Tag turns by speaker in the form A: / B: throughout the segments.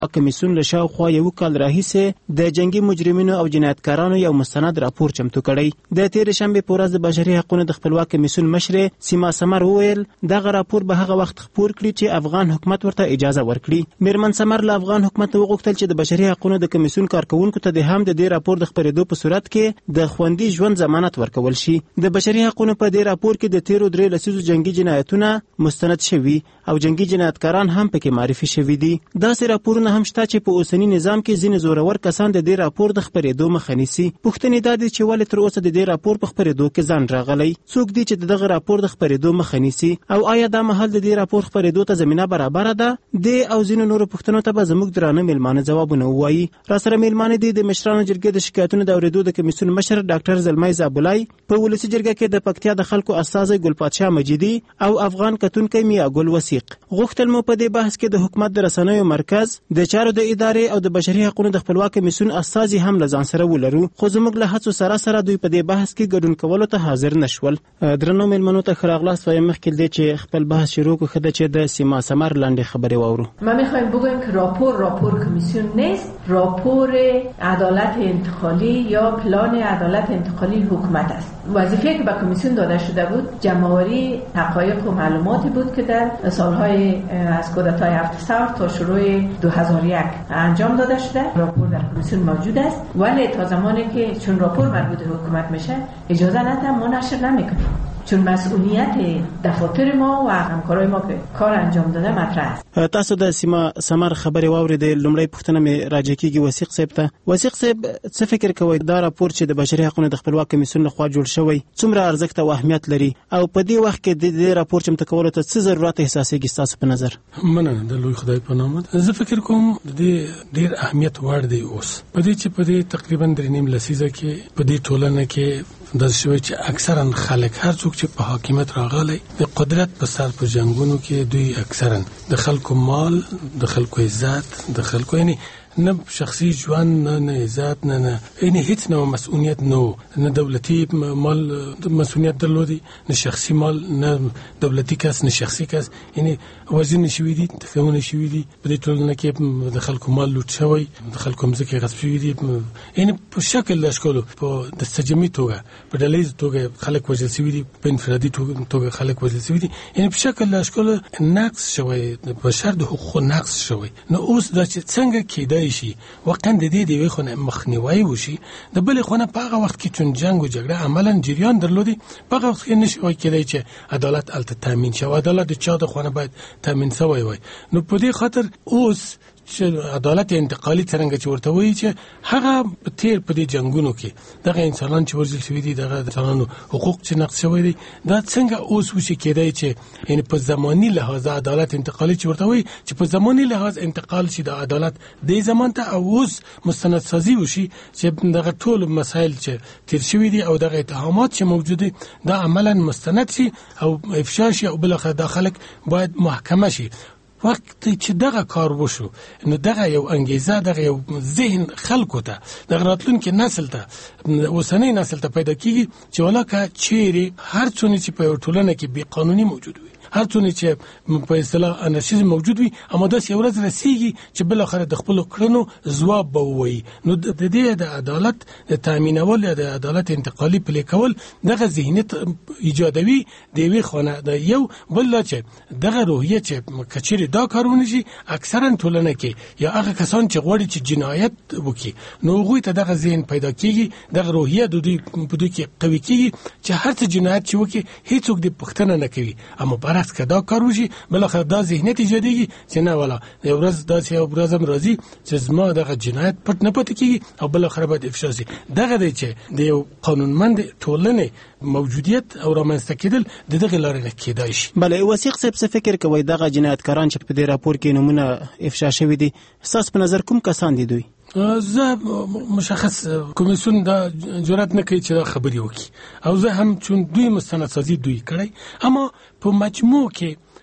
A: کمیسیون له شاوخوا یو کال راهیسې د جنگي مجرمینو او جنایتکارانو یو مستند راپور چمتو کړی. د تیر شنبه په ورځ د بشري حقوقو د خپلواک کمیسیون مشر سیما سمر وویل دغه راپور به هغه وخت خپور کړي چې افغان حکومت ورته اجازه ورکړي. میرمن سمر له افغان حکومت وغوښتل چې د بشري حقوقو د کمیسیون کارکونکو ته د هم د دې راپور د خپرېدو په صورت کې د خوندي ژوند ضمانت ورکول شي. د بشري حقوقو په دې راپور کې د تیرو 3 لسیزو جنگي جنایتونه مستند شوي او جنگي جنایتکاران هم پکې معرفي شوي دي. داسې راپورونه هم شته چې په اوسنی نظام کې ځینې زورور کسان د دې راپور د خپرېدو مخه نیسي. پوښتنې دا دي چې ولې تر اوسه د دې راپور په خپرېدو کې ځان راغلی؟ څوک دي چې دغه راپور د خپرېدو مخه نیسي او آیا دا مهال د دې راپور خپرېدو ته زمینه برابره ده؟ د او ځینو نورو پوښتنو ته به زموږ درانه میلمانه ځوابونه ووایي. راسره میلمانه دي د مشرانو جرګې د شکایتونو د اورېدو د کمیسیون مشر ډاکټر زلمی زابلای، په ولسي جرګه کې د پکتیا د خلکو استازی ګلپادشاه مجیدي او افغان کتونکی میا ګل وثیق. غوښتل مو په دې بحث کې د حکومت د رسنیو مرکز، د چارو د ادارې او د بشري حقوقو د خپلواک کمیسیون استازي هم له ځان سره ولرو، خو زموږ له هڅو سره دوی په دې بحث کې ګډون کولو ته حاضر نشول. درنو میلمنو ته ښه راغلاست. وایم مخکې دی چې خپل بحث شروع کړو خدای چې د سیما سمر لاندې خبرې واورو.
B: ما میخوایم بگویم که راپور کمیسیون نیست، راپور عدالت انتقالی یا پلان عدالت انتقالی حکومت است. وظیفه که به کمیسیون داده شده بود جمع‌آوری حقایق و معلوماتی بود که در سالهای از کودتای 7 سال تا شروع 2001 انجام داده شده. راپور در کمیسیون موجود است ولی تا زمانی که چون راپور مربوط به حکومت میشه اجازه ندادن ما نشر نمیکنیم، چون مسئولیت دفاتر ما و همکارای ما که کار انجام داده مطرح است.
A: تاسو د سیما سمر خبرې واورېدې. لومړی پوښتنه مې راجع کېږي وثیق صاحب ته. وثیق صاحب څه فکر کوئ دا راپور چې د بشري حقوقو د خپلواک کمیسیون لخوا جوړ شوی څومره ارزښت او اهمیت لري او په دې وخت کې د دې راپور چمتو کولو ته څه ضرورت احساسېږي ستاسو په نظر؟
C: مننه د لوی خدای په نامه. زه فکر کوم د ډېر اهمیت وړ دی اوس په دې چې په دې تقریبا 3 لسیزه کې په دې ټولنه کې د شوی چې اکثرا خلک هر څوک چې په حاکمیت راغلی د قدرت په سر په جنگونو کې دوی اکثرا د خلکو مال، د خلکو عزت، د خلکو یعنی نه شخصي ژوند، نه عزت، نه یعنی هیڅ نوع مسؤلیت نه دولتي مال مسؤلیت درلودي، نه شخصي مال، نه دولتي کس، نه شخصي کس، یعنی وزن شوی دي، تخمونه شوی دي. په دې ټولنه کې د خلکو مال لوټ شوی، د خلکو مځکه غصب شوی دي، یعنی په شکل د اشکالو په د سجمي توګه په ډلهیز توګه خلک وژل شوی دي، په انفرادي توګه خلک وژل شوی دي، یعنی په شکل د اشکالو نقص شوی، د بشر د حقوقو نقص شوی. نو اوس دا چې څنګه کېدای شي واقعا د دې دی خو مخنیوي وشي. د بل خو نه په هغه وخت کې چون جنگ او جګړه عملاً جریان درلودي، په هغه وخت کې نشوي کېدای چې عدالت الته تامین شي. عدالت د چا د خو نه باید تامین شوی وي. نو په دې خاطر اوس چې عدالت انتقالي څنګه چې ورته وایي چې هغه تیر په دې جنگونو کې دغه انسانان چې ورزل شوی دي، دغه انسانانو حقوق چې نقض شوی دي، دا څنګه اوس وشي کېدای چې یعنی په زماني لحاظ عدالت انتقالي چې ورته وایي چې په زماني لحاظ انتقال شي د عدالت د زمان ته او اوس مستند سازي وشي چې دغه ټول مسایل چې تیر شوی دي او دغه اتهامات چې موجود دي دا عملاً مستند شي او افشا شي او بل اخر داخلك باید محکمه شي. وقت چې دغه کار وشو نو دغه یو انګیزه، دغه یو ذهن خلکو ته، دغه راتلونکي نسل ته، اوسنۍ نسل ته پیدا کیږي چې ولاکه چیرې هر څونه چې په ټولنه کې بې قانوني موجود وي، هر څونه چې په اصطلاح انارشیزم موجود وي، اما داسې ورځ رسیږي چې بل اخر د خپل کړنو ځواب به ووایي. نو د دې د عدالت د تامینول یا د عدالت انتقالي پلي کول دغه ذهنیت ایجادوي د یوې خونه د یو بل چې دغه روحیه چې کچېرې دا کارونه شي اکثرا ټولنه کې یا هغه کسان چې غواړي چې جنایت وکړي نو هغوی ته دغه ذهن پیدا کیږي، دغه روحیه د دوی په دوی کې قوي کیږي چې هر څه جنایت چې وکړي هیڅوک دې پوښتنه نه کوي. اما برعکس که دا کار وشي بل اخر دا ذهنیت ایجادېږي چې نه والا یو ورځ داسې یو ورځ هم راځي چې زما دغه جنایت پټ نه پاتې کیږي او بل اخر باید افشا شي. دغه دی چې د یو قانونمند ټولنې موجودیت او رامنځته کېدل د دغه لارې نه کېدای شي.
A: بله وثیق صاحب څه فکر کوئ دغه جنایتکاران چې په دې راپور کې نمونه افشا شوي دي ستاسو په نظر کوم کسان دي دوی؟
C: زه مشخص کمیسیون دا جرأت نه کوي چې دا خبرې وکړي او زه هم چون دوی مستندسازي دوی کړی، اما په مجموع کې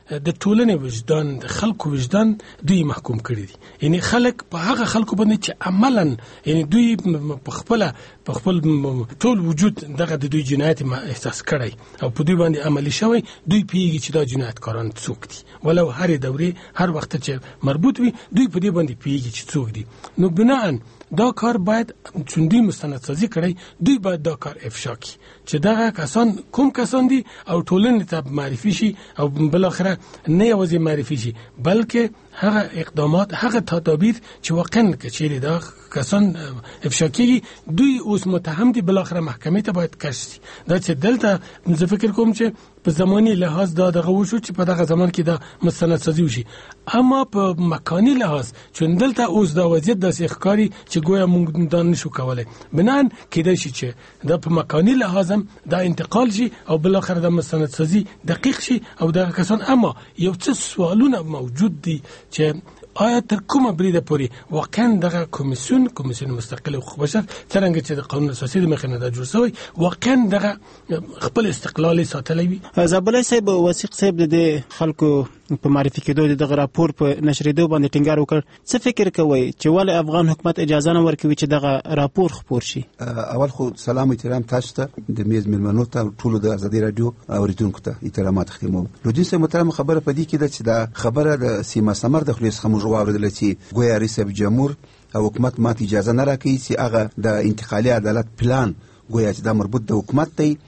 C: د ټولنې وجدان د خلکو وجدان دوی محکوم کړی دي. یعنی خلک په هغه خلکو باندې چې عملاً یعنی دوی په خپل ټول وجود دغه د دوی جنایت احساس کړی او په دوی باندې عملی شوی، دوی پیږي چې دا جنایتکاران څوک دي، ولو هر دورې هر وخت چې مربوط وي دوی په دې باندې پیږي چې څوک دي. نو بناءً دا کار باید چون دوی مستندسازی کړی، دوی باید دا کار افشا کی چې دغه کسان کوم کسان دي او ټولنې ته معرفي شي او بالاخره نه یوازې معرفي شي بلکې هغه اقدامات، هغه تدابیر چې واقعا کچېری دا کسان افشا کیږي دوی اوس متهم دي، بالاخره محکمې ته باید کش شي. دا چې دلته زه فکر کوم چې په زماني لحاظ دا دغه وشو چې په دغه زمان کې دا مستندسازی وشي، اما په مکاني لحاظ چون دلته اوس دا وضعیت داسې ښکاري چې گویا موږ دا نشو کولای، بنان کېدای شي چې دا په مکاني لحاظ هم دا انتقال شي او بالاخره د مستندسازی دقیق شي او دغه کسان. اما یو څه سوالونه موجود دي چې آیا تر کومه بریده پورې واقعا دغه کمیسیون مستقل حقوق بشر څنګه چې د قانون اساسي د مخې نه دا جوړ شوی واقعا دغه خپل استقلال ساتلی وي.
A: زابلای صاحب وثیق صاحب د خلکو په معرفي کېدو دغه راپور په نشریدو باندې ټینګار وکړ. څه فکر کوي چې ولې افغان حکومت اجازه نه ورکوي چې دغه راپور خپور شي؟
D: اول خو سلام احترام تاسو ته د میز ملمنو ته ټول د ازادي رادیو اوریدونکو ته احترامات ختمو. لودي سه محترم خبره پدې کې ده چې دا خبره د سیما سمر د خلیص خموج واردل چې ګویا رئیس جمهور او حکومت ماته اجازه نه راکړي چې هغه د انتقالي عدالت پلان ګویا چې دا مربوط د حکومت دی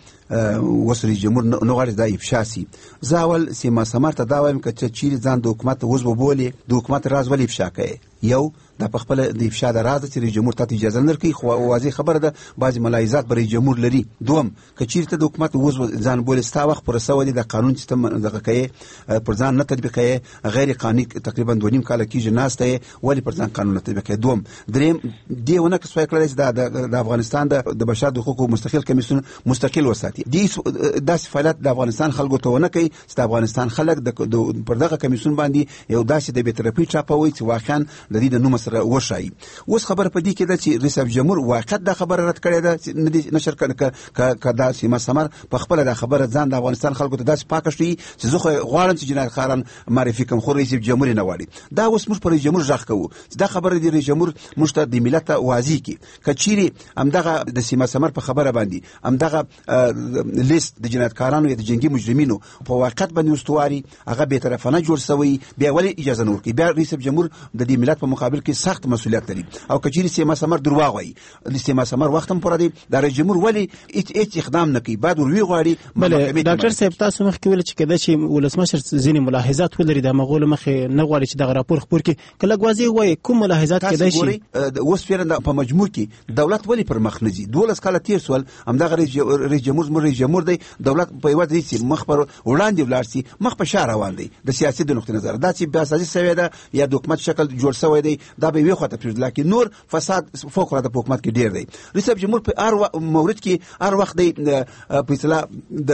D: وسري جمهور نو غواړي دا افشا سي. زه اول سیما سمر ته دا وایم چې چیرې ځان د حکومت وزو بولي د حکومت راز ولې افشا کوي. یو دا په خپل د افشا د راز چې رئیس جمهور ته اجازه نه ورکړي خو واضح خبره ده بعضی ملاحظات بر رئیس جمهور لري. دوم کچیر ته د حکومت وزو ځان بولي ستا وخت پر سوالي د قانون سیستم دغه کوي پر ځان نه تطبیق کوي غیر قانوني تقریبا 2.5 کال کېږي ناسته ولی پر ځان قانون نه تطبیق کوي. دوم دریم دیونه که څوک کړی د افغانستان د بشر د حقوقو مستقل کمیسیون مستقل وساتي دي داسې فعالیت د افغانستان خلکو ته ونه کوي چې د افغانستان خلک پر دغه کمیسیون باندې یو داسې د بی‌طرفي چاپوي چې واقعا د دې د نوم سره وشایي. اوس خبر پدې کې ده چې رئیس جمهور واقعا د خبره رد کړې ده چې نشر کړه سیما سمر په خپل د خبره ځان د افغانستان خلکو ته داسې پاک شي چې زه خو غواړم چې جنایتکاران معرفي کوم خو رئیس جمهور نه واړي. دا اوس موږ پر رئیس جمهور ځخ کوو چې دا خبره د رئیس جمهور موږ ته د ملت واضح کی کچيري همدغه د سیما سمر په خبره باندې همدغه لیست د جنایتکارانو یا د جنگي مجرمینو په واقعیت باندې استواري هغه به طرفانه جوړ شوی بیا ولی اجازه نه ورکړي. بیا رئیس جمهور د دې ملت په مقابل کې سخت مسؤلیت لري او کچيري سیما سمر درواغ وایي د سیما سمر وخت هم پر دی د رئیس جمهور ولی هیڅ اقدام نه کوي بعد وروي غواړي.
A: بله ډاکټر صاحب تاسو مخکې ویل چې کله چې ولسمشر ځینې ملاحظات ولري د مغول مخې نه غواړي چې دغه راپور خپور کړي کله غواځي وایي کوم ملاحظات کېدای شي
D: اوس فعلا په مجموع کې دولت ولی پر مخ نه ځي 12 کاله تیر سول همدغه رئیس جمهور دی دولت په یوه دي چې مخ پر وړاندې ولاړ سي مخ په شار روان دی د سیاسي د نقطې نظر دا چې بیا اساسي سوي ده یا د حکومت شکل جوړ شوی دی دا به وي خو ته پرې لکه نور فساد فوق العاده په حکومت کې ډیر دی. رئیس جمهور په هر مورد کې هر وخت دی په اصطلاح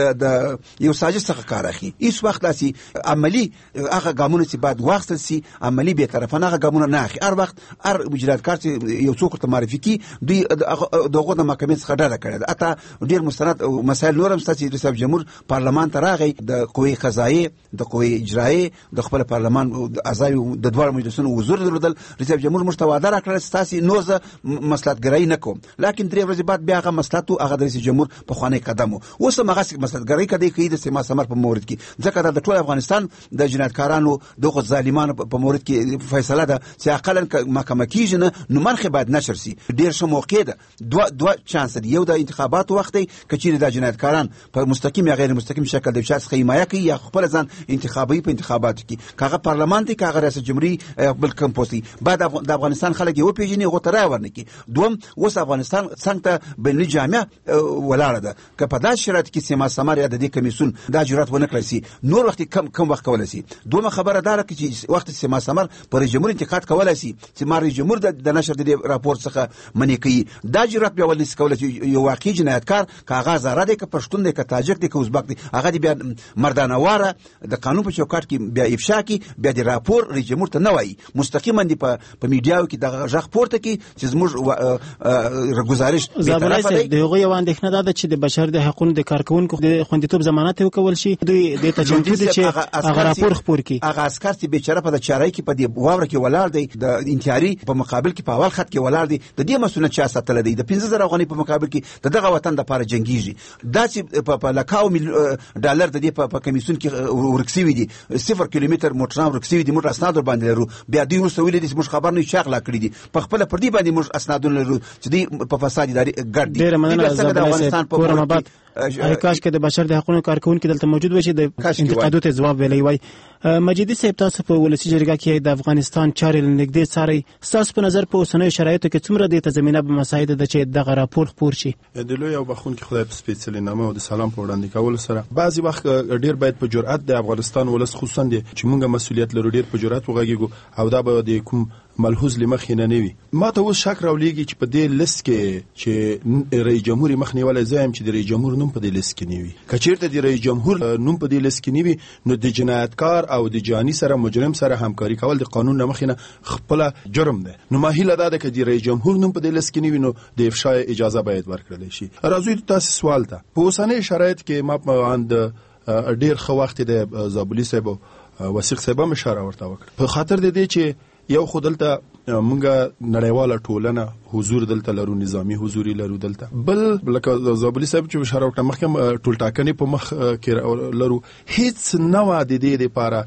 D: د یو ساجد څخه کار اخلي. هیڅ وخت داسي عملی هغه ګامونه چې بعد واخستل سي عملی به طرفانه هغه ګامونه نه اخلي. هر وخت هر وجراتکار چې یو څوک ته معرفي کی دوی دغه د محکمې څخه ډاره کړي اته ډیر مستند مسایل نورم ستاسو رئیس جمهور پارلمان ته راغی د قوی قضایي د قوی اجرایي د خپل پارلمان اعضای د دوه مجلسونو حضور درلودل. رئیس جمهور مشتواده راکړل ستاسو نوزه مصلحتګرای نه کوم لکه درې ورځې بعد بیا هغه مصلحت او هغه رئیس جمهور په خوانې قدم اوس هغه مصلحتګرای کدی کوي د سیما سمر په مورد کې ځکه د ټول افغانستان د جنایتکارانو دغه ظالمانو په مورد کې فیصله ده چې اقلا محکمه کیږي نو منخه بعد نشر سي ډیر ښه موقع ده دوه چانس دی یو د انتخاباتو وخت دی کچېر د جنایتکاران په مستقیم یا غیر مستقیم شکل د شخص حمایه کوي یا خپل ځان انتخابي په انتخاباتو کې کاغه پارلمان ته کاغه ریاست جمهوریت بل کم پوسټي بعد د افغانستان خلک یو پیژني غوتره ورنکي دوم اوس افغانستان څنګه بین جامعه ولاړه ده که په داسې شرایط کې سیما سمر یا د دې کمیسیون دا جرأت ونه کړی سي نور وخت کم وخت کولای سي. دومره خبره دار چې وخت سیما سمر پر جمهور انتقاد کولای سي چې ماري جمهور د نشر د راپور څخه منې کوي دا جرأت به ولې کولای سي یو واقعي جنایتکار کاغه زاره دی که پښتون دی که تاجک دی که ازبک دی هغه دی بیا مردانواره د قانون په چوکاټ کې بیا افشا کی بیا د راپور رئیس جمهور ته نه وایي مستقیما دی په میډیاو کې د ژغ پورته کی چې زموږ گزارش
A: زابلای سره د هغه یو اندېښنه ده چې د بشر د حقوقو د کارکونکو د خوندیتوب ضمانت وکول شي دوی د تجمع دي چې هغه راپور خپور کی
D: هغه عسكر چې بیچاره په چارای کې په دې واوره کې ولاړ دی د انتحاري په مقابل کې په اول خط کې ولاړ دی د دې مسؤلیت چا ساتل دی د 15000 افغانۍ په مقابل کې دغه وطن د لپاره جنگیږي دا چې په لکاو ډالر د دې په کمیسیون کې ورکسوي دي 0 کیلومتر موټران ورکسوي دي موږ اسناد باندې لرو بیا دوی وروسته ویل دي موږ خبر نه چاغ لا کړی دي په خپل پر دې باندې موږ اسنادونه لرو چې دوی په فساد اداري ګډ دي
A: ډېر مننه افغانستان په ورمبات کاش کې د بشر د حقوقو کارکونکو دلته موجود وشي د انتقادو ته ځواب ویلی وای مجیدي صاحب تاسو په ولسی جرګه کې د افغانستان چارې لنګدې ساري تاسو په نظر په اوسنیو شرایطو کې څومره د تضمینه به مساعده د چې دغه راپور خپور شي
E: د لوی او بخون کې خدای په سپیڅلي نامه او د سلام په وړاندې کول سره بعضی وخت ډیر باید په جرأت د افغانستان ولس خصوصا د چې موږ مسؤلیت لرو ډیر په جرأت وغږیږو او دا به د کوم ملحوظ لمخ نه نیوي ما ته اوس شک راولېږي چې په دې لیست کې چې رئیس جمهور مخنیواله زایم چې د رئیس جمهور نوم په دې لیست کې نیوي کچیرته د رئیس جمهور نوم په دې لیست کې نیوي نو د جنایتکار او د جاني سره مجرم سره همکاري کول د قانون مخینه خپل جرم ده نو ما هیله ده چې د رئیس جمهور نوم په دې لیست کې نیوي نو د افشای اجازه باید ورکړل شي راځي تاسو سوال ته په اوسنۍ شرایط کې ما اند ډیر خو وخت د زابلی صاحب وثیق صاحب اشاره ورته وکړه په خاطر د دې چې یو خودلته مونږه نړیواله ټولنه حضور دلته لرو نظامی حضوري لرو دلته بل لکه زابلی صاحب چې اشاره وکړه مخکې ټول ټاکنې په مخ کې لرو هیڅ نوع د دې لپاره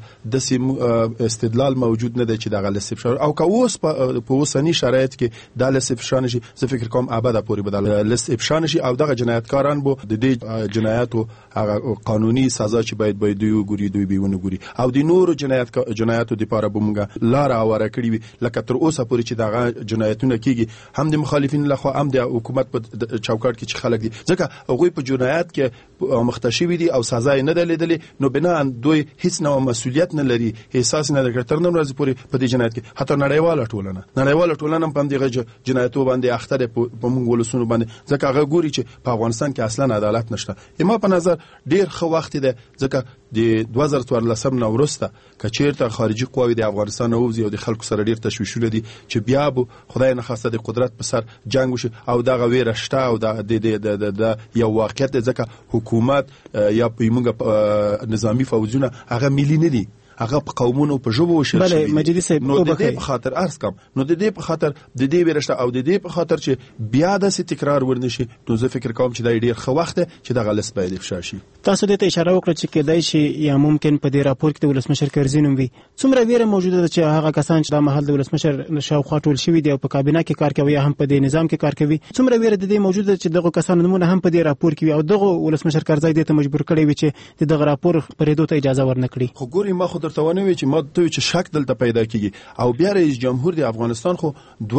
E: د استدلال موجود نه دی چې د غلط صفر او که اوس په اوسنی شرایط کې د لس افشان شي زه فکر کوم ابدا پورې بدل لس افشان شي او دغه جنایتکاران بو د دې جنایاتو هغه قانوني سزا چې باید دوی ګوري دوی بیونه ګوري او د نورو جنایاتو لپاره بمږه لار اوره کړی وي لکه تر اوسه پورې چې دغه جنایتونه کیږي هم د مخالفین لخوا هم د حکومت په چوکاټ کې چې خلک دي ځکه هغه په جنایت کې مختشوي دي او سزا نه ده لیدلې نو بنا دوی هیڅ نوع مسؤلیت نه لري احساس نه لري تر نن ورځې پورې په دې جنایت کې حتی نړیواله ټولنه په دې جنایتو باندې اخته په موږ ولسونو باندې ځکه هغه ګوري چې په افغانستان کې اصلا عدالت نشته ما په نظر ډیر خو وخت ده ځکه د 2014 نه ورسته کچیرته خارجي قواوی د افغانستان اوځي او د خلکو سره ډیر تشویشونه دي چې بیا به خدای نه خواسته د قدرت په سر جنگ وشي او دغه ویره شته او د یو واقعیت ځکه حکومت یا موږ نظامی فوجونه هغه ملي نه دي هغه په قومونو په ژبو وشل
A: شي مجیدي صاحب
E: نو د دې په خاطر ارز کم نو د دې په خاطر د دې ورشته او د دې په خاطر چې بیا د تکرار ورنشي نو زه فکر کوم چې دا ډیر ښه وخت چې د غلط باید افشا شي
A: تاسو دې ته اشاره وکړه چې کېدای شي یا ممکن په دې راپور کې د ولسمشر کرزي نوم وي څومره ویره موجوده ده چې هغه کسان چې د محل د ولسمشر شاوخوا ټول شوي دي او په کابینه کې کار کوي هم په دې نظام کې کار کوي څومره ویره د دې موجوده چې دغه کسانو نمونه هم په دې راپور کې وي او دغه ولسمشر کرزي دې ته مجبور کړي وي چې دغه راپور پرېدو ته اجازه ورنکړي
E: خو ګوري ما خو درته ونه وی چې ما ته چې شک دلته پیدا کیږي او بیا رئیس جمهور د افغانستان خو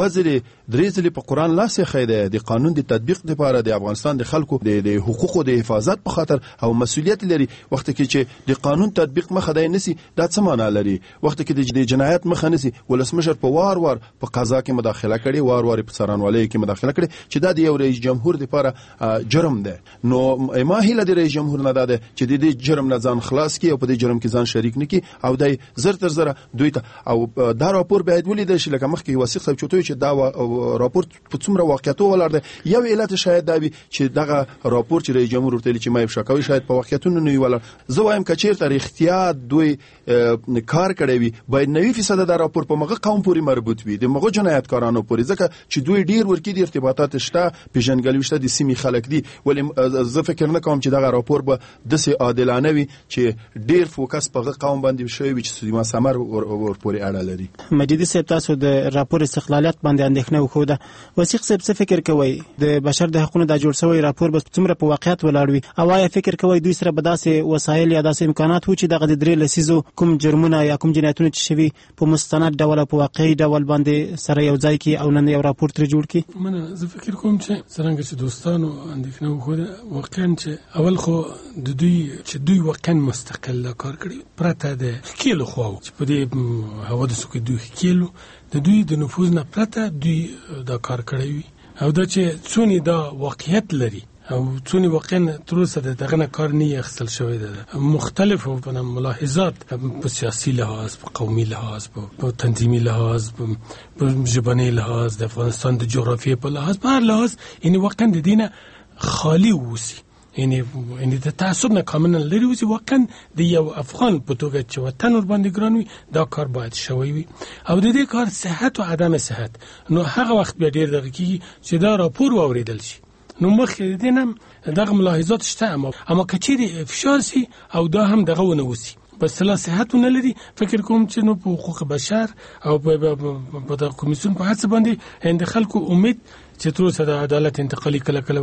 E: 2003 په قران لاسه خیده د قانون د تطبیق لپاره د افغانستان د خلکو د حقوقو د حفاظت په خاطر او مسؤلیت لري وخت کې چې د قانون تطبیق مخه دی نسی دا څه معنی لري وخت کې د جنایت مخه نسی ولسمشر په وار په قضا کې مداخله کړي وار په څارنوالۍ کې مداخله کړي چې دا د یو رئیس جمهور لپاره جرم ده نو ما هیله د رئیس جمهور نه ده چې د دې جرم نه ځان خلاص کړي او په دې جرم کې ځان شریک نکړي او دای زره دوی ته او دا راپور باید ولیدل شي لکه مخکې وثیق صاحب چوتوي چې دا راپور په څومره واقعیتو ولر ده یو علت شاید دا وي چې دغه راپور چې رئیس جمهور ورته چې ما افشا کوي شاید په واقعیتونو نه ولر زه وایم کچیر تر اختیار دوی کار کړی وي باید 90% دا راپور په مغه قوم پورې مربوط وي د مغه جنایتکارانو پورې ځکه چې دوی ډیر ورکی د ارتباطات شته پیژنګلوي شته د سیمې خلک دي ولې زه فکر نه کوم چې دغه راپور به د سي عادلانه وي چې ډیر فوکس په قوم باندې شوی وي چې سیمه سمر ورپورې اړه لري
A: مجیدي صاحب تاسو د راپور استقلالیت باندې اندېښنه وکړه وثیق صاحب څه فکر کوي د بشر د حقوقو د جوړ شوی راپور به څومره په واقعیت ولاړ وي او آیا فکر کوي دوی سره به داسې وسایل یا داسې امکانات و چې دغه د درې لسیزو کوم جرمونه یا کوم جنایتونه چې شوي په مستند ډول او په واقعي ډول باندې سره یو ځای کې او نن یو راپور تر جوړ کړي
C: منه زه فکر کوم چې څنګه چې دوستانو اندېښنه وکړه واقعا چې اول خو د دوی واقعا مستقل کار کړی پرته د کیلو خو چې په دې حوادثو کې دوی کیلو د دوی د نفوذ نه پرته دوی دا کار کړی وي او دا چې څونی دا واقعیت لري او څونی واقعا تر اوسه دغه نه کار نه اخیستل شوی دی. مختلفو ملاحظات په سیاسي لحاظ، په قومي لحاظ، په تنظیمي لحاظ، په ژبني لحاظ، د افغانستان د جغرافیې په لحاظ، په هر لحاظ یعنی واقعا د دینه خالی وسی، یعنی د تعصب نه کاملا لري وسی. واقعا د یو افغان په توګه چې وطن ور باندې ګران وي دا کار باید شوی وي. او د دې کار صحت او عدم صحت نو هغه وخت به ډیر دغه کیږي چې دا راپور واوریدل شي. نو مخکې دینم دغه ملاحظات شته، اما کچېری فشار سي او دا هم دغه ونه وسی بس لا صحت نه لري. فکر کوم چې نو په حقوق بشر او په د کمیسیون په هڅه باندې هند خلکو امید چې تر اوسه د عدالت انتقالي کله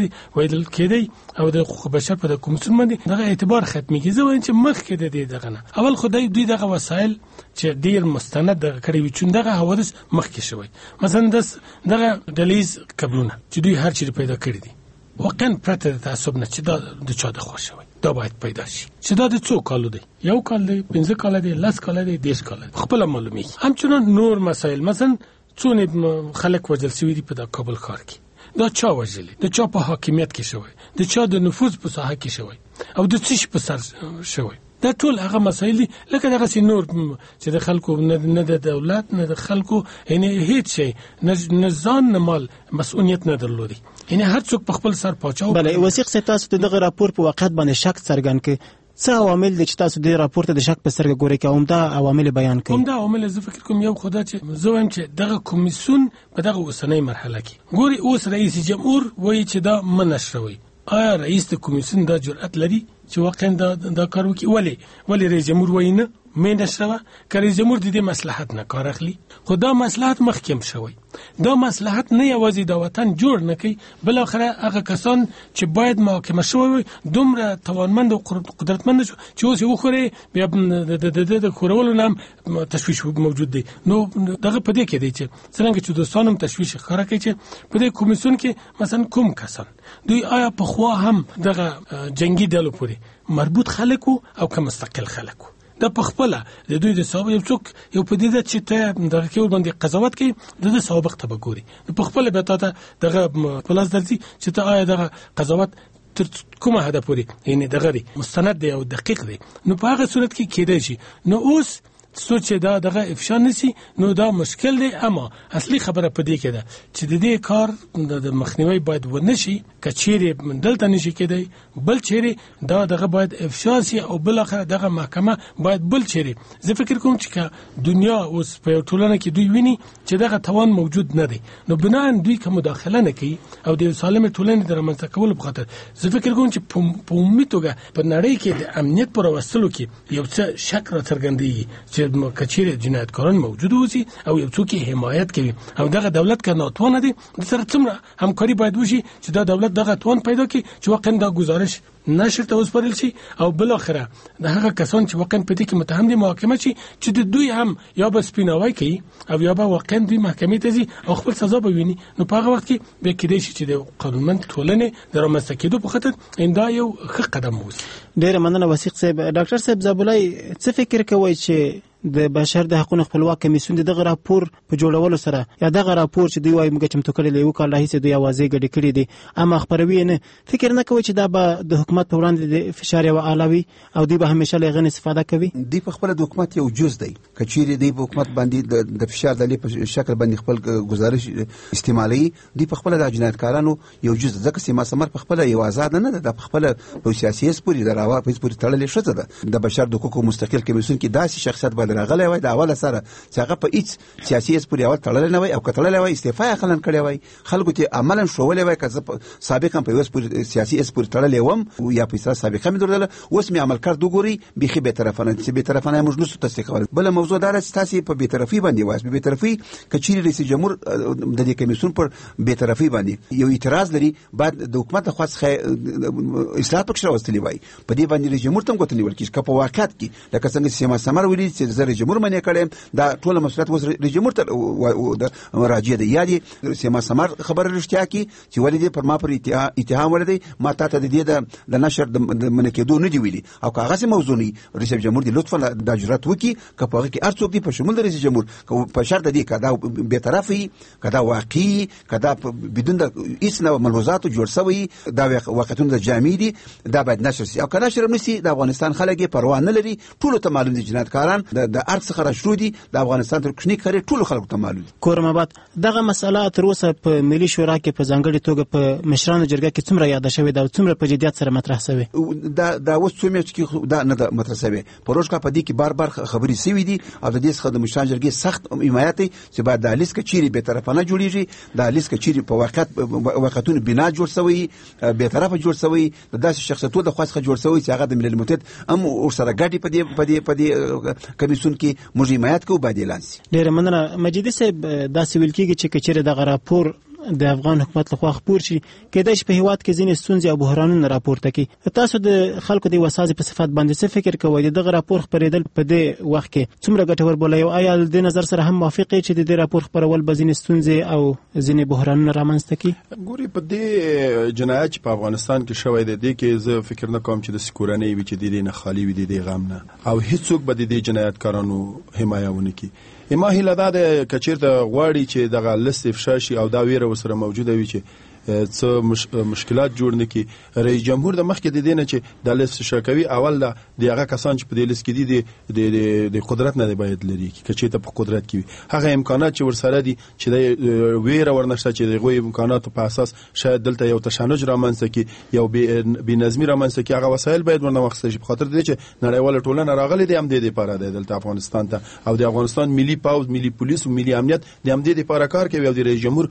C: ویل کېدی او د حقوق بشر په د کمیسیون باندې دغه اعتبار ختميږي. زه وایم چې مخکې د دې دغه نه اول خدای دوی دغه وسایل چې ډیر مستند دغه کړی وي، چون دغه حوادث مخکې شوی. مثلا دغه دلیز قبلونه چې دوی هر چیرې پیدا کړی دي واقعا پرته د تعصب نه چې دا د چا د خوا شوی دا باید پیدا شي. چې دا د څو کالو دی، 1 کال دی، 15 کال دی، 10 کال دی، 10 کال دی، خپل معلومي. همچنان نور مسائل، مثلا څونه خلک وژل شوي دي په د کابل ښار کې، دا چا وژلي، د چا په حاکمیت کې شوی، د چا د نفوذ په ساحه کې شوی او د څه په سر شوی. دا ټول هغه مسایل دي لکه دغه نور چې د خلکو نه د دولت نه د خلکو یعنی هیڅ شي نه ځان نه مال مسؤلیت نه درلودي، یعنی هر څوک په خپل سر پاچاو.
A: بله وثیق سي تاسو دغه راپور په واقعیت باندې شک څرګند کړي، څه عوامل دي چې تاسو د راپور ته د شک په سترګه ګورئ کوم دا عوامل بیان کړئ؟
C: کوم دا عوامل زه فکر کوم یو خدای چې زه وایم چې دغه کمیسیون په دغه اوسنۍ مرحله کې ګوري اوس رئیس جمهور وایي چې دا منشروي. آیا رئیس د کمیسیون دا جرأت لري چې واقعا دا کار وکړي؟ ولی رئیس جمهور وایي نه مې نشوه؟ که رئیس جمهور د دې مصلحت نه کار اخلي، خو دا مصلحت مخکیم شوی. دا مصلحت نه یوازې د وطن جوړ نه کوي، بل اخره هغه کسان چې باید محاکمه شوی دومره توانمند او قدرتمند شو چې اوس یو خوري بیا د خورولو نام تشویش موجود دی. نو دغه په دې کې دی چې څنګه چې دوستانم تشویش ښکاره کوي چې په دې کمیسیون کې مثلا کوم کسان دوی آیا په خوا هم دغه جنگي ډلو پورې مربوط خلک او که مستقل خلک دا په خپل د دوی د سابق یو څوک یو په دې چې ته دغه کې ور باندې قضاوت کوي د سابق ته وګوري په خپل به ته دغه پلاس درځي چې ته آیا دغه قضاوت تر کومه هدا پوري یعنی دغه مستند دی او دقیق دی. نو په هغه صورت کې کېدای شي نو اوس سوچ دا دغه افشا نسی نو دا مشکل دی. اما اصلي خبره په دې کې ده چې د دې کار د مخنیوي باید ونشي، کچېری دلته نشي کېدای، بل چیرې دا دغه باید افشا سي او بل اخر دغه محکمه باید بل چیرې. زه فکر کوم چې دنیا اوس په ټولنه کې دوی ویني چې دغه توان موجود نه دی، نو بنا دوی کوم مداخله نه کوي او د سالمه ټولنې د رامنځته کولو په خاطر زه فکر کوم چې په عمومي توګه په نړۍ کې د امنیت پر وسلو کې یو څه شک را څرګندېږي چې کچېره جنایتکاران موجود وي او یو څوک حمایت کوي او دغه دولت که ناتوانه دي د سره څومره همکاري باید وشي چې دا دولت دغه توان پیدا کړي چې واقعا دا گزارش نشر ته وسپارل شي او بل اخره د هغه کسان چې واقعا په دې کې متهم دي محاکمه شي چې د دوی هم یا به سپیناوی کوي او یا به واقعا دوی محکمې ته ځي او خپل سزا به ویني. نو په هغه وخت کې به کېدای شي چې د قانونمند ټولنې د رامنځته کېدو په خاطر دا یو ښه قدم ووسي.
A: ډېره مننه وثیق صاحب. ډاکټر صاحب زابلای څه فکر کوئ چې د بشر د حقوقو خپلواک کمیسیون دغه راپور په جوړولو سره یا دغه راپور چې دوی وايي موږ چمتو کړی دی یو کال راهیسې دوی اوازې ګډې کړې دي اما خبروي نه، فکر نه کوي چې دا به د حکومت په وړاندې د فشار یو اعلی او دوی به همیشه له غن استفاده کوي؟
D: دی په خپل د حکومت یو جز دی، کچېری دی په حکومت باندې د فشار د په شکل باندې خپل گزارش استعمالي، دی په خپل د جنایتکارانو یو جز ځکه چې ما سمر په خپل یو آزاد نه ده، د خپل په سیاسي اسپوري دراوه په اسپوري تړلې شته ده. د بشر د حقوقو مستقل کمیسیون کې داسې شخصیت باندې راغلی وای د اوله سره چې هغه په هیڅ سیاسي اسپوري اول تړلې نه وای او کتلې وای استعفا یې خلن کړی وای خلکو ته عملاً شوولې وای که سابقا په اسپوري سیاسي اسپوري تړلې وم یا په اساس سابقا مې درلله اوس مې عمل کړ دوګوري بيخي به طرفانه چې به طرفانه موږ نو تصدیق کول. بل موضوع دا چې تاسو په بي طرفي باندې وایي بي طرفي کچېری رئیس جمهور د دې کمیسیون پر بي طرفي باندې یو اعتراض لري بعد د حکومت خاص اصلاحات پکښ راوستلې وای په دې باندې رئیس جمهور تم کوتلی ولکې په واقعیت کې لکه څنګه سیما سمر ویلي چې زه رئیس جمهور منې کړم دا ټول مسؤلیت اوس رئیس جمهور ته راجع دی. یا دې سیما سمر خبره رښتیا کی چې ولې دې پر ما پر اتهام ولدی ما ته د دې د نشر د من کېدو نه دی ویلي او کاغذ موضوع نه رئیس جمهور دې لطفا د جرأت وکي کپاره کې ارڅوک دی په شمول د رئیس جمهور په شرط دی کدا به طرفي کدا واقعي کدا بدون د هیڅ نوع ملحوظات جوړ شوی دا وختونه د جامع دي دا باید نشر شي او کله نشر نشي د افغانستان خلک پروا نه لري ټول ته معلوم دي جنایتکاران د ارڅ خره شروع دي د افغانستان تر کوچنی کړي ټول خلکو ته معلوم دي.
A: کورماباد دغه مسله تر اوسه په ملي شورا کې په ځانګړي توګه په مشرانو جرګه کې څومره یاد شوی دا څومره په جديت سره مطرح شوی
D: دا اوس څومره چې دا نه مطرح شوی پروژه په دې کې بار خبري شوی دي او د دې څخه د مشرانو جرګې سخت حمایت چې بعد د لیست کچيري به طرفانه جوړیږي د لیست کچيري په وختونو بنا جوړ شوی به طرفه جوړ شوی د داسې شخصیتونو د خاصه جوړ شوی چې هغه د ملل متحد هم ورسره ګډي په دې کمیسیون کې موږ حمایت کوو باید اعلان شي.
A: ډیره مننه مجیدي صاحب دا سویل کېږي چې کچېره د راپور د افغان حکومت لخوا خپور شي کېدای شي په هیواد کې ځینې ستونزې او بحرانونه راپورته کړي. تاسو د خلکو د وسازي په صفات باندې څه فکر کوئ دغه راپور خپرېدل په دې وخت کې څومره ګټور بولئ او آیا د نظر سره هم موافق یې چې د دې راپور خپرول به ځینې ستونزې او ځینې بحرانونه رامنځته کړي؟
E: ګوري په دې جنایت په افغانستان کې شوی دی د کې زه فکر نه کوم چې د سکورنۍ وي چې د دې نه خالی وي د غم نه او هیڅوک به د دې جنایتکارانو حمایت ونه کړي. ما هیله ده د کچیرته غواړي چې دغه لست افشا شي او دا ویره ورسره موجوده وي چې څه مشکلات جوړ نه کی. رئیس جمهور د مخکې د دینه چې د لیست شکوي اول د هغه کسان چې په دې لیست کې دي د قدرت نه باید لري چې ته په قدرت کې هغه امکانات چې ورسره دي چې د ویره ورنشته چې دغه امکانات په اساس شاید دلته یو تشنج رامنځته کی یو بی نظمی رامنځته کی هغه وسایل باید ورنه وخت شي په خاطر دې چې نړیواله ټولنه راغلي دي هم د دې لپاره دلته افغانستان ته او د افغانستان ملي پاوز ملي پولیس او ملي امنیت د هم د دې لپاره کار کوي او د رئیس جمهور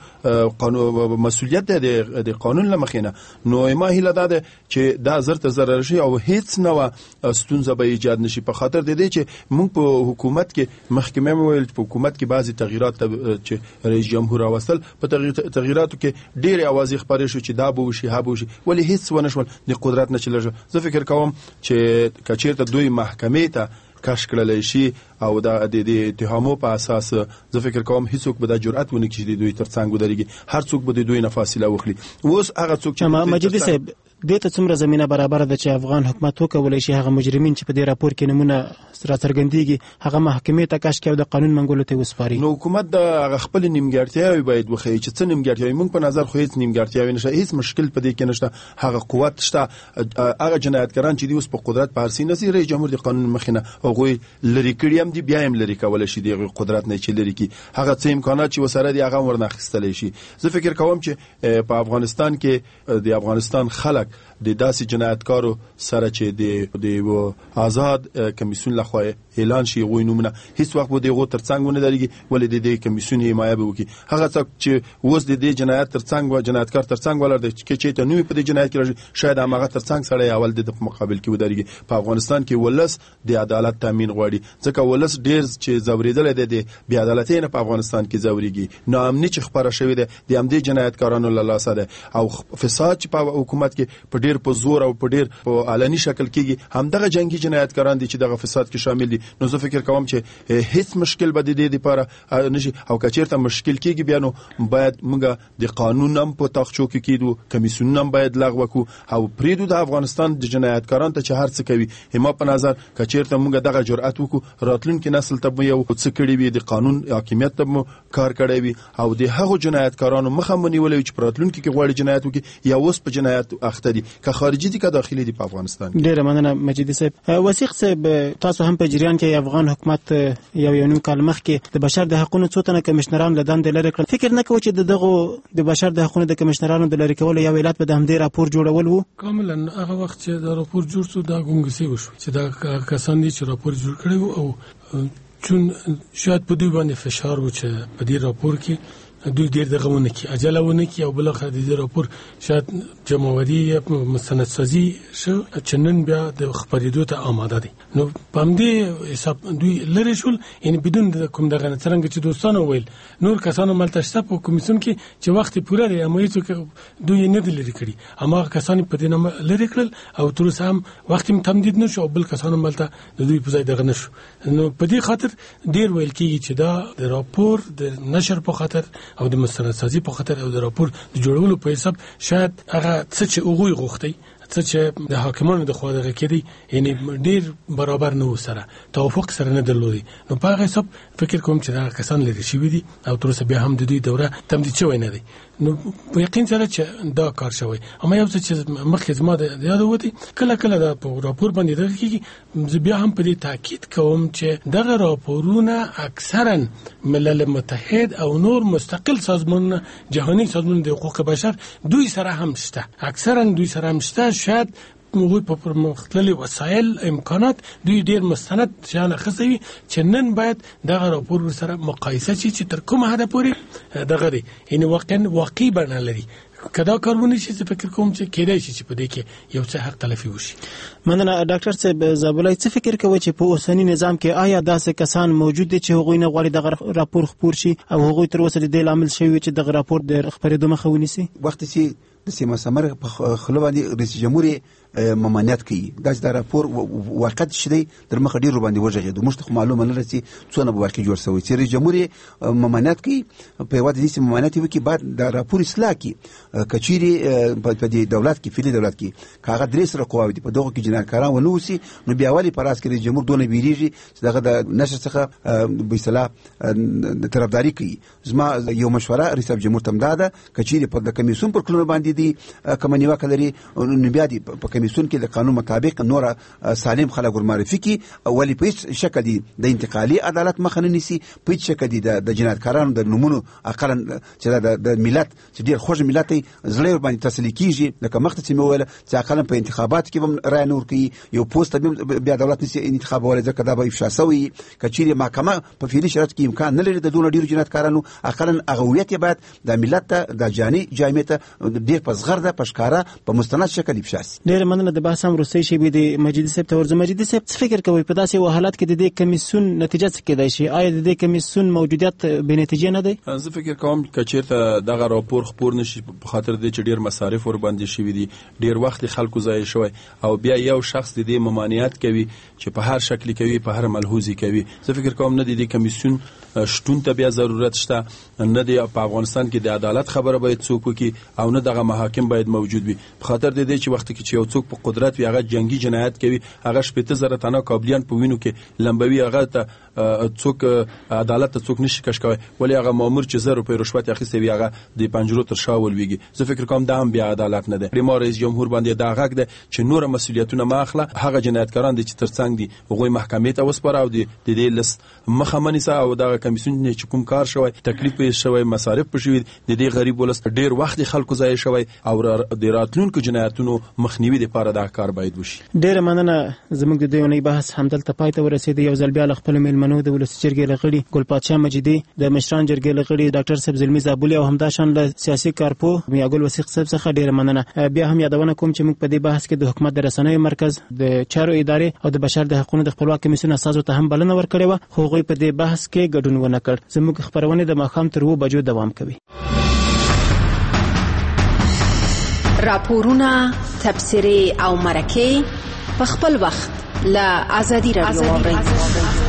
E: قانون مسؤلیت د قانون لمخینه. نو ما هیله ده چې دا زرت ضرر شي او هیڅ نو ستونزه به ایجاد نشي په خاطر د دې چې موږ په حکومت کې محکمه ویل په حکومت کې بعضی تغیرات چې رئیس جمهور راوستل په تغیراتو کې ډېر اوازې خبرې شو چې دا به وشي ها به وشي ولی هیڅ ونه شول د قدرت نه چلېږي. زه فکر کوم چې کچېرته دوی محکمې ته کاش کړلای شي او د اتهامو په اساس زه فکر کوم هیڅوک به د جرأت ونه کړي دوی ترڅنګ ودرېږي هر څوک به د دوی نه فاصله وخلي. اوس هغه څوک چې
A: مجیدي صاحب دې ته څومره زمينه برابر ده چې افغان حکومت وکولای شي هغه مجرمین چې په دې راپور کې نمونه را څرګندېږي هغه محکمې ته کاش کې او د قانون منګولو ته وسپاري.
E: نو حکومت د خپل نیمګړتیاوي باید وخی چې څه نیمګړتیاوي موږ په نظر خو هیڅ نیمګړتیاوي نشته هیڅ مشکل په دې کې نشته هغه قوت شته هغه جنایتکاران چې دی اوس په قدرت پارسي نسی رئیس جمهور د قانون مخینه هغه لری کړی هم دی بیا هم لری کول شي د قدرت نه چې لری کی هغه څه امکانات چې وسره دی هغه ورنخستل شي. زه فکر کوم چې په افغانستان کې د افغانستان خلک د داسې جنایتکارو سره چې د آزاد کمیسیون لخوا اعلان شي غوي نومونه هیڅ وخت به دغه ترڅنګ ونه درېږي ولې د دې کمیسیون حمایت وکړي هغه څوک چې اوس د دې جنایت ترڅنګ و جنایتکار ترڅنګ ولر د چې ته نوې په دې جنایت کې شاید هغه ترڅنګ سره اول د مقابل کې ودرېږي. په افغانستان کې ولس د عدالت تامین غواړي ځکه ولس ډېر چې زوریدل دي د بی عدالتۍ نه په افغانستان کې زوريږي ناامني چې خبره شوې ده د امدې جنایتکارانو له لاسه ده او فساد چې په حکومت کې په ډېر په زور او په ډېر په علني شکل کېږي همدغه جنگي جنایتکاران دي چې دغه فساد کې شامل دي. نو زه فکر کوم چې هیڅ مشکل به د دې لپاره نشي او کچېرته مشکل کېږي بیا نو باید موږ د قانون هم په تاخچو کې کېدو کمیسیون هم باید لغوه کو او پریدو د افغانستان د جنایتکاران ته چې هر څه کوي هم په نظر کچېرته موږ دغه جرأت وکړو راتلونکي نسل ته یو څه کړی وي د قانون حاکمیت ته کار کړی وي او د هغو جنایتکارانو مخه منیولې چې راتلونکي کې غواړي جنایت وکړي یا اوس په جنایت اخته دي که خارجي دي که داخلي دي په افغانستان.
A: ډېر مننه مجیدي صاحب. وثیق صاحب تاسو هم په جریان کې افغان حکومت یو نیم کال مخکې د بشر د حقوقو څو تنه کمشنران له دندې لري کړل فکر نه کوي چې دغه د بشر د حقوقو د کمشنرانو د لری کول یو علت به د همدې راپور جوړول وو.
C: کاملا هغه وخت چې دا راپور جوړ شو دا ګونګسي وشو چې دا کسان دي چې راپور جوړ کړي او چون شاید په دوی باندې فشار و چې په دې راپور کې دوی ډیر دغه ونه کی عجلهونه کی او بل اخر د دې راپور شاید جمهوریت یا مستندسازي شو چنن بیا د خبرېدو ته آماده دي. نو په دې حساب دوی لری شول ان بدون کوم دغه څنګه چې دوستانو ویل نور کسانو ملته شته په کمیسیون کې چې وخت پوره دی اما هیڅ دوی نه دي لري کړی اما کسان په دې نامه لري کړل او تر اوسه هم وخت تمدید نشو بل کسانو ملته د دوی په ځای دغه نشو. نو په دې خاطر ډیر ویل کیږي چې دا د راپور د نشر په خاطر او د مستندسازي په خاطر او د راپور د جوړولو په حساب شاید هغه څه چې هغوی غوښتي څه چې د حاکمانو د خوا دغه کېدی یعنی ډیر برابر نه وسره توافق سره نه درلودي. نو په هغه حساب فکر کوم چې دا کسان لري شوی دي او تر اوسه بیا هم د دوی دوره تمدید شوی نه دی. نو په یقین سره چې دا کار شوی اما یو څه چې مخکې زما د یاد وتی کله کله دا په راپور باندې دغه کېږي بیا هم په دې تاکید کوم چې دغه راپورونه اکثرا ملل متحد او نور مستقل سازمانونه جهانی سازمان د حقوق بشر دوی سره هم شته اکثرا دوی سره هم شته شاید موږ په مختلفو وسایل امکانات دوی ډیر مستند شان خصوي چې نن باید دغه راپور سره مقایسه شي چې تر کومه حد پورې دغه دی ان واقعي بڼه لري. کدا کارونه چې فکر کوم چې کېدای شي چې په دې کې یو څه حق تلفي وشي.
A: مننه ډاکټر صاحب زابلای څه فکر کوي چې په اوسنی نظام کې آیا داسې کسان موجود دي چې هغوی نه غواړي دغه راپور خپور شي او هغوی تر اوسه د دې لامل شوی چې دغه راپور د خبرېدو مخه ونیسي؟
D: وخت چې د سیمه سمر په خله باندې رئیس جمهور ممانعت کوي دا راپور واقعیت شدی در مخ ډیر باندې وژغېدو موږ ته معلومه نه رسي څونه به واقعي جوړ شوی چې رئیس جمهور ممانعت کوي په یوه د دې ممانعت وکي بعد د راپور اصلاح کی کچيري په دې دولت کې فعلی دولت کې کاغه درې سره قواوي په دغه کې جنایتکاران ونوسی نو بیا والی پراس کې رئیس جمهور دونه بیریږي چې دغه د نشر څخه به اصلاح طرفداري کوي. زما یو مشوره رئیس جمهور تم داده کچيري په د کمیسیون پر کلونه باندې دي کمنیوا کلري نو بیا دي په کمیسیون کې د قانون مطابق نور سالم خلک ورمعرفي کی اولی په شکل دي د انتقالي عدالت مخه نه نیسي په شکل دي د جنایتکارانو د نمونه اقلا چې د ملت چې ډیر خوږ ملت زړه باندې تسلی کیږي لکه مخته چې مویل چې اقلا په انتخابات کې هم رای نور کوي یو پوسټ بیا دولت نشي انتخاب ولې ځکه دا به افشا شوی کچيري محکمه په فعلی شرط کې امکان نه لري د دون ډیر جنایتکارانو اقلا اغویت بعد د ملت د جاني جامعه ډیر پسغر ده پشکاره په مستند شکل افشا
A: ډیر مننه. د بحث هم روسي شي د مجیدي صاحب ته ورځ. مجیدي صاحب څه فکر کوي په داسې حالات کې د دې کمیسیون نتیجه څه کېدای شي؟ آیا د دې کمیسیون موجودیت به نتیجه نه دی؟
E: زه فکر کوم چې چیرته دغه راپور خپور نشي په خاطر د ډیر مصارف ور باندې شوی دي ډیر وخت خلکو ضایع شوی او بیا یو شخص د دې ممانعت کوي چې په هر شکل کوي په هر ملحوظي کوي. زه فکر کوم نه د کمیسیون شتون ته بیا ضرورت شته نه دی په افغانستان کې د عدالت خبره باید څوک وکي او نه دغه محاکم باید موجود وي په خاطر د دې چې وخت کې یو څوک په قدرت وي هغه جنگي جنایت کوي هغه شپته زره تنه کابلیان په وینو کې لمبوي هغه ته څوک عدالت ته څوک نشي کش کوي ولی هغه مامور چې 0 روپۍ رشوت اخیسته وي هغه د پنجرو تر شا ولويږي. زه فکر کوم دا هم بیا عدالت نه ده. پریمار رئیس جمهور باندې دا حق ده چې نور مسولیتونه ماخله هغه جنایتکاران دي چې ترڅنګ دي هغه محکمې ته وسپاره او د دې لست مخه منیسه او دا کمیسیون چې کوم کار شوی تکلیف یې شوی مصارف پښوی د دې غریب ولس ډیر وخت خلکو ضایع شوی او د راتلونکو جنایتونو مخنیوي لپاره دا کار باید وشي.
A: ډیر مننه. زموږ د دې ونې بحث همدلته پای ته ورسېد. یو ځل بیا خپل میلمنو د ولس جرګې لغړي ګل پادشاه مجیدي د مشران جرګې لغړي ډاکټر صاحب زلمی زابلی او همداشان له سیاسي کارپو میاګل وثیق صاحب څخه ډیر مننه. بیا هم یادونه کوم چې موږ په دې بحث کې د حکومت د رسنیو مرکز د چارو ادارې او د بشر د حقوقو د خپلواک کمیسیون اساسو ته هم بلنه ورکړې و خو هغوی په دې بحث کې ګډون ونه کړ. زموږ خبرونه د ماښام تر 2 بجو دوام کوي.
F: راپورونه تبصرې او مرکې په خپل وخت له ازادي رادیو واورئ.